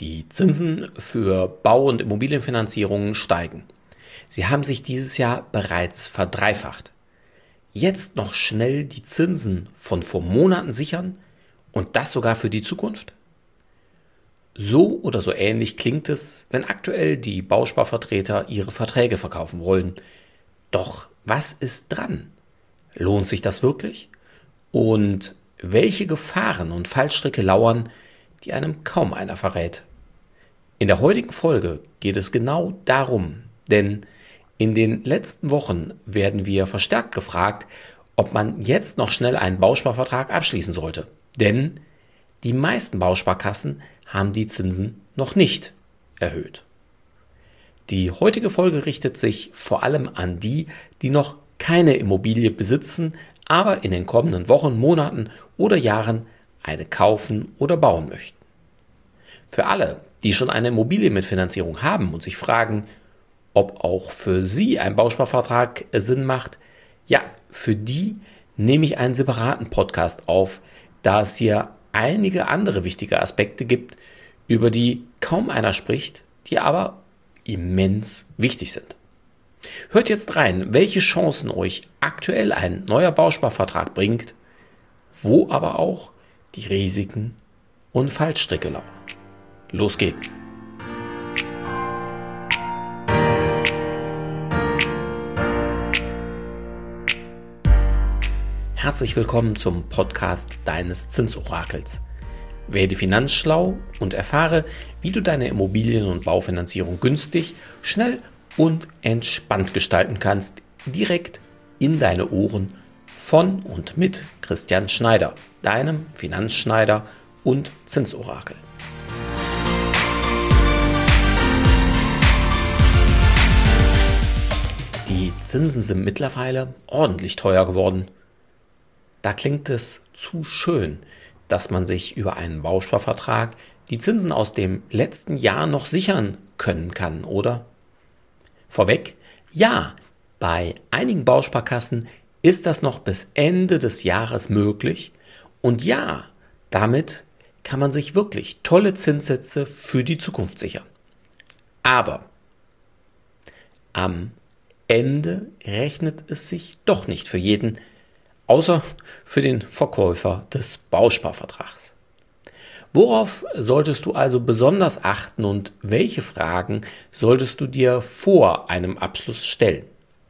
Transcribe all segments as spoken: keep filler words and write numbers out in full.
Die Zinsen für Bau- und Immobilienfinanzierungen steigen. Sie haben sich dieses Jahr bereits verdreifacht. Jetzt noch schnell die Zinsen von vor Monaten sichern und das sogar für die Zukunft? So oder so ähnlich klingt es, wenn aktuell die Bausparvertreter ihre Verträge verkaufen wollen. Doch was ist dran? Lohnt sich das wirklich? Und welche Gefahren und Fallstricke lauern, die einem kaum einer verrät? In der heutigen Folge geht es genau darum, denn in den letzten Wochen werden wir verstärkt gefragt, ob man jetzt noch schnell einen Bausparvertrag abschließen sollte. Denn die meisten Bausparkassen haben die Zinsen noch nicht erhöht. Die heutige Folge richtet sich vor allem an die, die noch keine Immobilie besitzen, aber in den kommenden Wochen, Monaten oder Jahren eine kaufen oder bauen möchten. Für alle, die schon eine Immobilie mit Finanzierung haben und sich fragen, ob auch für sie ein Bausparvertrag Sinn macht, ja, für die nehme ich einen separaten Podcast auf, da es hier einige andere wichtige Aspekte gibt, über die kaum einer spricht, die aber immens wichtig sind. Hört jetzt rein, welche Chancen euch aktuell ein neuer Bausparvertrag bringt, wo aber auch die Risiken und Fallstricke lauern. Los geht's! Herzlich willkommen zum Podcast deines Zinsorakels. Werde finanzschlau und erfahre, wie du deine Immobilien- und Baufinanzierung günstig, schnell und entspannt gestalten kannst, direkt in deine Ohren von und mit Christian Schneider, deinem Finanzschneider und Zinsorakel. Die Zinsen sind mittlerweile ordentlich teuer geworden. Da klingt es zu schön, dass man sich über einen Bausparvertrag die Zinsen aus dem letzten Jahr noch sichern können kann, oder? Vorweg, ja, bei einigen Bausparkassen ist das noch bis Ende des Jahres möglich und ja, damit kann man sich wirklich tolle Zinssätze für die Zukunft sichern. Aber am Ende rechnet es sich doch nicht für jeden, außer für den Verkäufer des Bausparvertrags. Worauf solltest du also besonders achten und welche Fragen solltest du dir vor einem Abschluss stellen?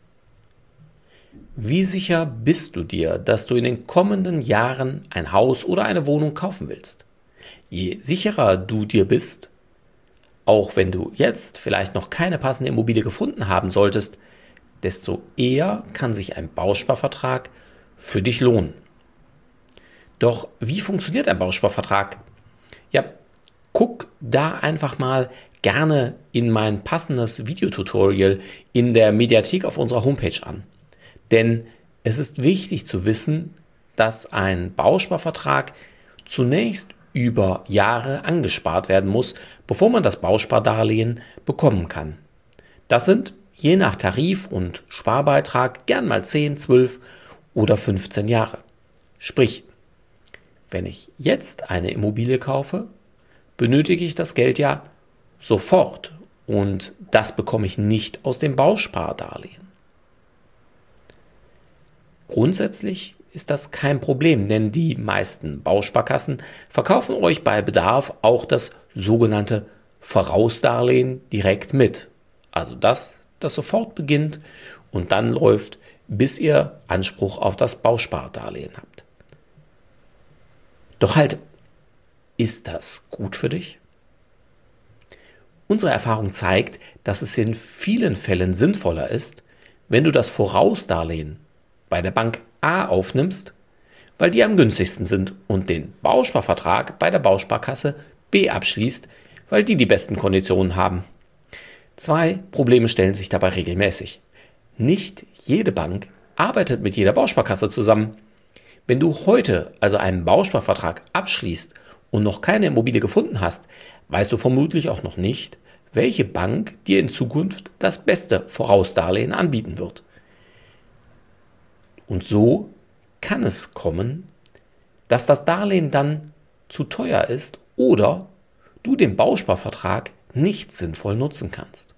Wie sicher bist du dir, dass du in den kommenden Jahren ein Haus oder eine Wohnung kaufen willst? Je sicherer du dir bist, auch wenn du jetzt vielleicht noch keine passende Immobilie gefunden haben solltest, desto eher kann sich ein Bausparvertrag für dich lohnen. Doch wie funktioniert ein Bausparvertrag? Ja, guck da einfach mal gerne in mein passendes Videotutorial in der Mediathek auf unserer Homepage an. Denn es ist wichtig zu wissen, dass ein Bausparvertrag zunächst über Jahre angespart werden muss, bevor man das Bauspardarlehen bekommen kann. Das sind je nach Tarif und Sparbeitrag gern mal zehn, zwölf oder fünfzehn Jahre. Sprich, wenn ich jetzt eine Immobilie kaufe, benötige ich das Geld ja sofort und das bekomme ich nicht aus dem Bauspardarlehen. Grundsätzlich ist das kein Problem, denn die meisten Bausparkassen verkaufen euch bei Bedarf auch das sogenannte Vorausdarlehen direkt mit. Also das, das sofort beginnt und dann läuft, bis ihr Anspruch auf das Bauspardarlehen habt. Doch halt, ist das gut für dich? Unsere Erfahrung zeigt, dass es in vielen Fällen sinnvoller ist, wenn du das Vorausdarlehen bei der Bank A aufnimmst, weil die am günstigsten sind und den Bausparvertrag bei der Bausparkasse B abschließt, weil die die besten Konditionen haben. Zwei Probleme stellen sich dabei regelmäßig. Nicht jede Bank arbeitet mit jeder Bausparkasse zusammen. Wenn du heute also einen Bausparvertrag abschließt und noch keine Immobilie gefunden hast, weißt du vermutlich auch noch nicht, welche Bank dir in Zukunft das beste Vorausdarlehen anbieten wird. Und so kann es kommen, dass das Darlehen dann zu teuer ist oder du den Bausparvertrag nicht sinnvoll nutzen kannst.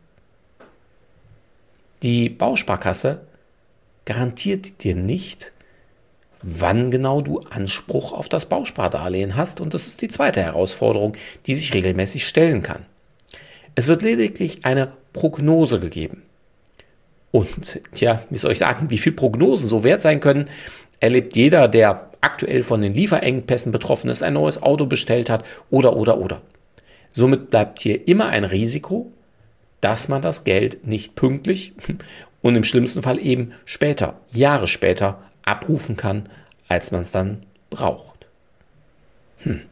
Die Bausparkasse garantiert dir nicht, wann genau du Anspruch auf das Bauspardarlehen hast, und das ist die zweite Herausforderung, die sich regelmäßig stellen kann. Es wird lediglich eine Prognose gegeben. Und ja, wie soll ich sagen, wie viel Prognosen so wert sein können, erlebt jeder, der aktuell von den Lieferengpässen betroffen ist, ein neues Auto bestellt hat oder, oder, oder. Somit bleibt hier immer ein Risiko, dass man das Geld nicht pünktlich und im schlimmsten Fall eben später, Jahre später, abrufen kann, als man es dann braucht. Hm.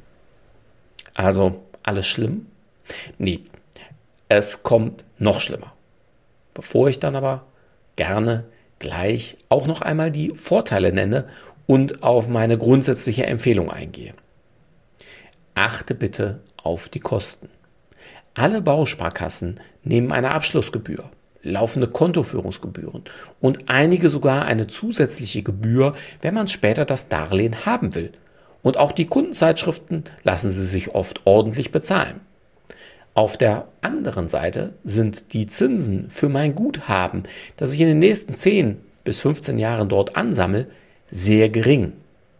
Also alles schlimm? Nee, es kommt noch schlimmer. Bevor ich dann aber gerne gleich auch noch einmal die Vorteile nenne und auf meine grundsätzliche Empfehlung eingehe. Achte bitte auf die Kosten. Alle Bausparkassen nehmen eine Abschlussgebühr, laufende Kontoführungsgebühren und einige sogar eine zusätzliche Gebühr, wenn man später das Darlehen haben will. Und auch die Kundenzeitschriften lassen sie sich oft ordentlich bezahlen. Auf der anderen Seite sind die Zinsen für mein Guthaben, das ich in den nächsten zehn bis fünfzehn Jahren dort ansammle, sehr gering.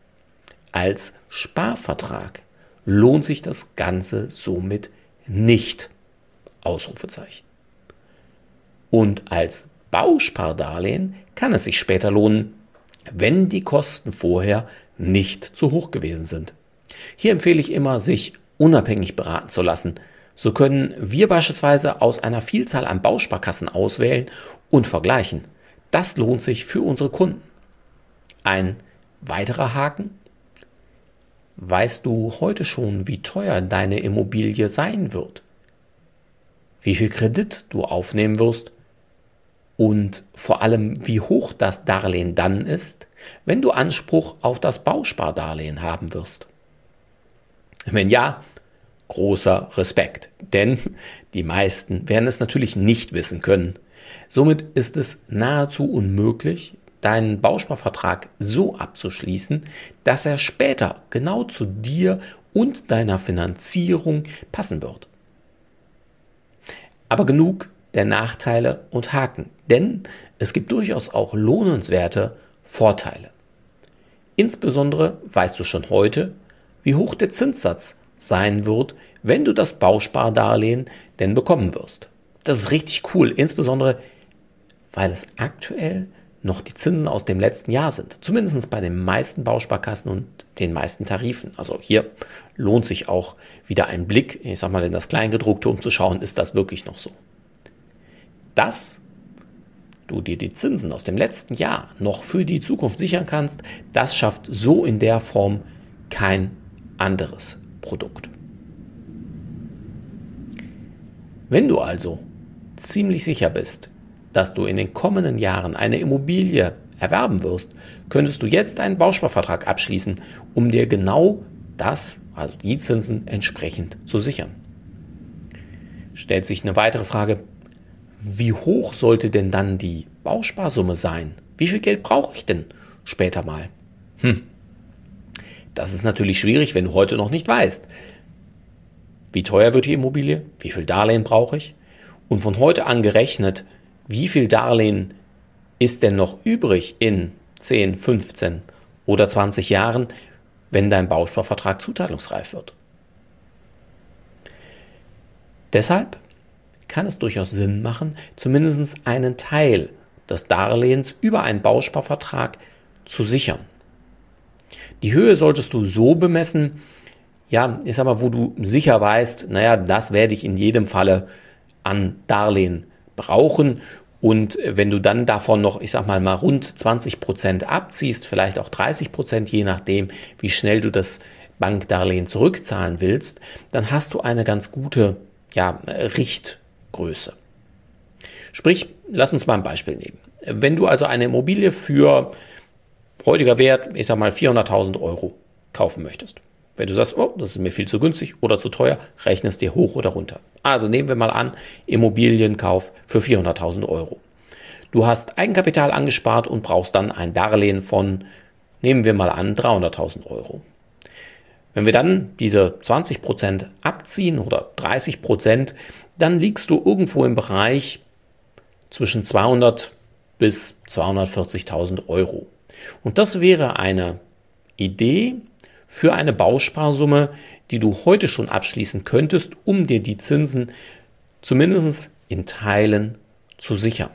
Als Sparvertrag lohnt sich das Ganze somit nicht. Ausrufezeichen. Und als Bauspardarlehen kann es sich später lohnen, wenn die Kosten vorher nicht zu hoch gewesen sind. Hier empfehle ich immer, sich unabhängig beraten zu lassen. So können wir beispielsweise aus einer Vielzahl an Bausparkassen auswählen und vergleichen. Das lohnt sich für unsere Kunden. Ein weiterer Haken: Weißt du heute schon, wie teuer deine Immobilie sein wird? Wie viel Kredit du aufnehmen wirst? Und vor allem, wie hoch das Darlehen dann ist, wenn du Anspruch auf das Bauspardarlehen haben wirst? Wenn ja, großer Respekt, denn die meisten werden es natürlich nicht wissen können. Somit ist es nahezu unmöglich, deinen Bausparvertrag so abzuschließen, dass er später genau zu dir und deiner Finanzierung passen wird. Aber genug der Nachteile und Haken, denn es gibt durchaus auch lohnenswerte Vorteile. Insbesondere weißt du schon heute, wie hoch der Zinssatz sein wird, wenn du das Bauspardarlehen denn bekommen wirst. Das ist richtig cool, insbesondere weil es aktuell noch die Zinsen aus dem letzten Jahr sind. Zumindest bei den meisten Bausparkassen und den meisten Tarifen. Also hier lohnt sich auch wieder ein Blick, ich sag mal, in das Kleingedruckte, um zu schauen, ist das wirklich noch so. Dass du dir die Zinsen aus dem letzten Jahr noch für die Zukunft sichern kannst, das schafft so in der Form kein anderes Produkt. Wenn du also ziemlich sicher bist, dass du in den kommenden Jahren eine Immobilie erwerben wirst, könntest du jetzt einen Bausparvertrag abschließen, um dir genau das, also die Zinsen, entsprechend zu sichern. Stellt sich eine weitere Frage: Wie hoch sollte denn dann die Bausparsumme sein? Wie viel Geld brauche ich denn später mal? Hm. Das ist natürlich schwierig, wenn du heute noch nicht weißt. Wie teuer wird die Immobilie? Wie viel Darlehen brauche ich? Und von heute an gerechnet, wie viel Darlehen ist denn noch übrig in zehn, fünfzehn oder zwanzig Jahren, wenn dein Bausparvertrag zuteilungsreif wird? Deshalb kann es durchaus Sinn machen, zumindest einen Teil des Darlehens über einen Bausparvertrag zu sichern. Die Höhe solltest du so bemessen, ja, ich sag mal, wo du sicher weißt, naja, das werde ich in jedem Falle an Darlehen brauchen. Und wenn du dann davon noch, ich sag mal, mal rund zwanzig Prozent abziehst, vielleicht auch dreißig Prozent, je nachdem, wie schnell du das Bankdarlehen zurückzahlen willst, dann hast du eine ganz gute, ja, Richtgröße. Sprich, lass uns mal ein Beispiel nehmen. Wenn du also eine Immobilie für heutiger Wert, ich sag mal, vierhunderttausend Euro kaufen möchtest. Wenn du sagst, oh, das ist mir viel zu günstig oder zu teuer, rechne es dir hoch oder runter. Also nehmen wir mal an, Immobilienkauf für vierhunderttausend Euro. Du hast Eigenkapital angespart und brauchst dann ein Darlehen von, nehmen wir mal an, dreihunderttausend Euro. Wenn wir dann diese zwanzig Prozent abziehen oder dreißig Prozent, dann liegst du irgendwo im Bereich zwischen zweihundert bis zweihundertvierzigtausend Euro. Und das wäre eine Idee für eine Bausparsumme, die du heute schon abschließen könntest, um dir die Zinsen zumindest in Teilen zu sichern.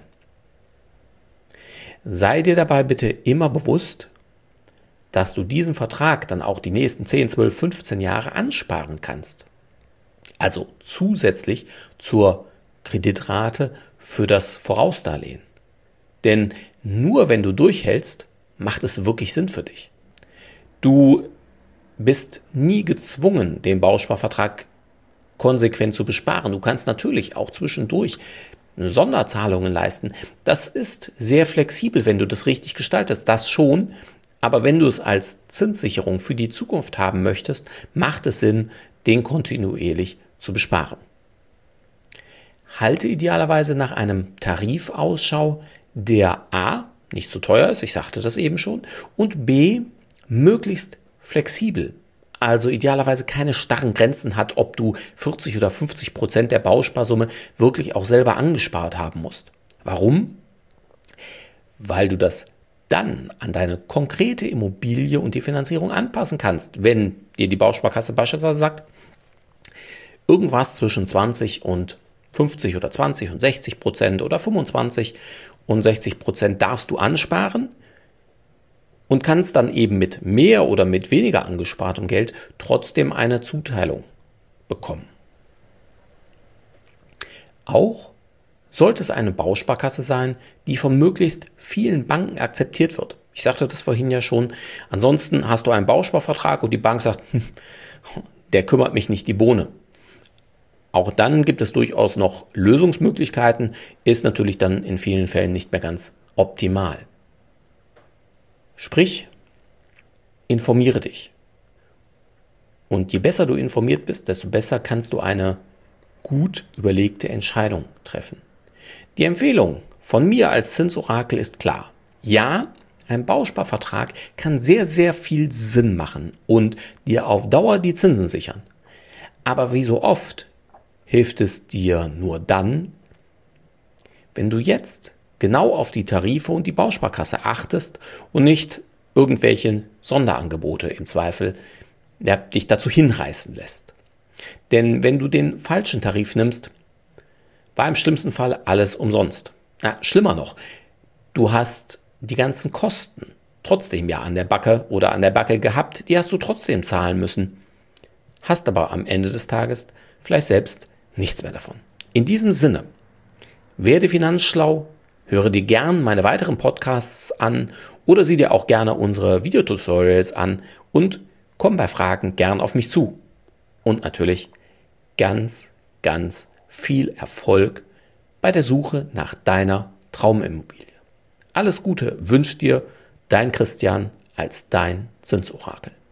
Sei dir dabei bitte immer bewusst, dass du diesen Vertrag dann auch die nächsten zehn, zwölf, fünfzehn Jahre ansparen kannst. Also zusätzlich zur Kreditrate für das Vorausdarlehen. Denn nur wenn du durchhältst, macht es wirklich Sinn für dich. Du bist nie gezwungen, den Bausparvertrag konsequent zu besparen. Du kannst natürlich auch zwischendurch Sonderzahlungen leisten. Das ist sehr flexibel, wenn du das richtig gestaltest, das schon. Aber wenn du es als Zinssicherung für die Zukunft haben möchtest, macht es Sinn, den kontinuierlich zu besparen. Halte idealerweise nach einem Tarif Ausschau, der A, nicht zu teuer ist, ich sagte das eben schon, und B, möglichst flexibel. Also idealerweise keine starren Grenzen hat, ob du vierzig oder fünfzig Prozent der Bausparsumme wirklich auch selber angespart haben musst. Warum? Weil du das dann an deine konkrete Immobilie und die Finanzierung anpassen kannst. Wenn dir die Bausparkasse beispielsweise sagt, irgendwas zwischen zwanzig und fünfzig oder zwanzig und sechzig Prozent oder fünfundzwanzig und sechzig Prozent darfst du ansparen, und kannst dann eben mit mehr oder mit weniger angespartem Geld trotzdem eine Zuteilung bekommen. Auch sollte es eine Bausparkasse sein, die von möglichst vielen Banken akzeptiert wird. Ich sagte das vorhin ja schon. Ansonsten hast du einen Bausparvertrag und die Bank sagt, der kümmert mich nicht die Bohne. Auch dann gibt es durchaus noch Lösungsmöglichkeiten, ist natürlich dann in vielen Fällen nicht mehr ganz optimal. Sprich, informiere dich. Und je besser du informiert bist, desto besser kannst du eine gut überlegte Entscheidung treffen. Die Empfehlung von mir als Zinsorakel ist klar. Ja, ein Bausparvertrag kann sehr, sehr viel Sinn machen und dir auf Dauer die Zinsen sichern. Aber wie so oft hilft es dir nur dann, wenn du jetzt genau auf die Tarife und die Bausparkasse achtest und nicht irgendwelche Sonderangebote im Zweifel ja, dich dazu hinreißen lässt. Denn wenn du den falschen Tarif nimmst, war im schlimmsten Fall alles umsonst. Na, schlimmer noch, du hast die ganzen Kosten trotzdem ja an der Backe oder an der Backe gehabt, die hast du trotzdem zahlen müssen, hast aber am Ende des Tages vielleicht selbst nichts mehr davon. In diesem Sinne, werde finanzschlau, höre dir gern meine weiteren Podcasts an oder sieh dir auch gerne unsere Videotutorials an und komm bei Fragen gern auf mich zu. Und natürlich ganz, ganz viel Erfolg bei der Suche nach deiner Traumimmobilie. Alles Gute wünscht dir dein Christian als dein Zinsorakel.